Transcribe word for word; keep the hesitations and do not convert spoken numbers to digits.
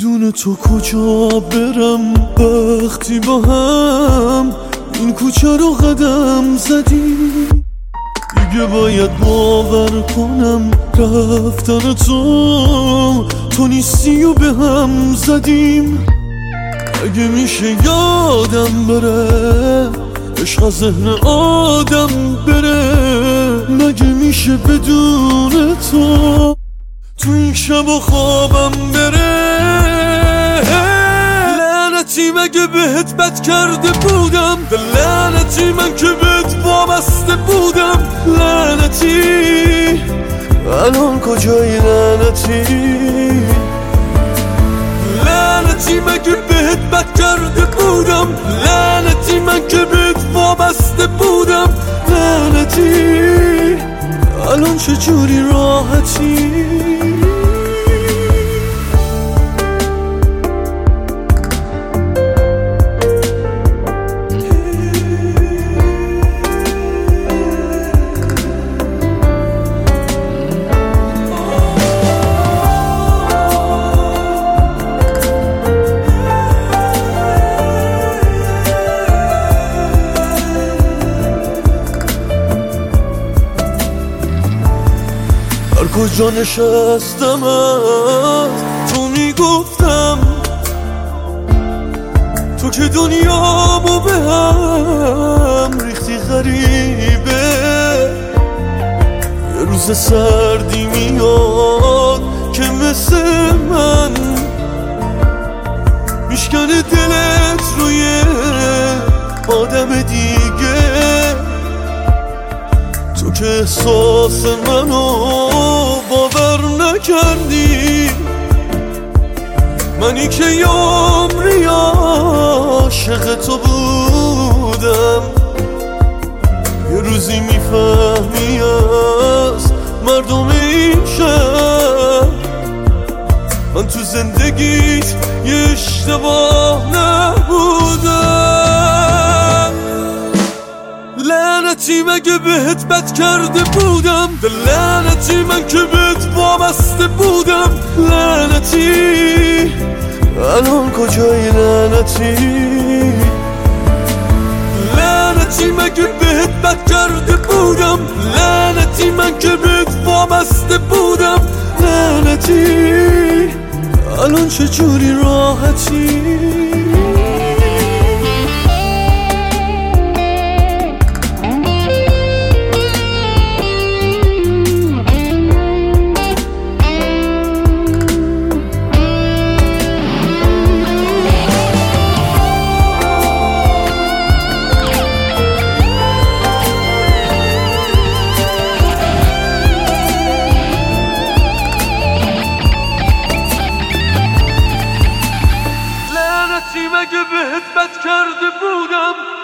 بدون تو کجا برم وقتی با هم این کوچه رو قدم زدیم؟ دیگه باید باور کنم رفتن تو تو نیستی و به هم زدیم. اگه میشه یادم بره عشق از ذهن آدم بره، مگه میشه بدون تو تو این شب و خوابم بره؟ لعنتی مگه بهت بد کرده بودم؟ لعنتی من که بهت وابسته بودم. لعنتی الان کجایی؟ لعنتی لعنتی مگه بهت بد کرده بودم؟ لعنتی من که بهت وابسته بودم. لعنتی الان چجوری راحتی؟ کجا نشستم تو میگفتم تو که دنیامو به هم ریختی غریبه. یه روز سردی میاد که مثل من میشکنه دلت روی آدم دیگه. تو که احساس منو باور نکردی، منی که یه عمری عاشق تو بودم. یه روزی میفهمی از مردم این شهر من تو زندگیت یه اشتباه نبودم. لعنتی مگه بهت بد کرده بودم؟ لعنتی من که بهت وابسته بودم. لعنتی الان کجایی؟ لعنتی لعنتی مگه بهت بد کرده بودم؟ لعنتی من که بهت وابسته بودم. لعنتی الان چجوری راحتی؟ مگه بهت بد کرده بودم؟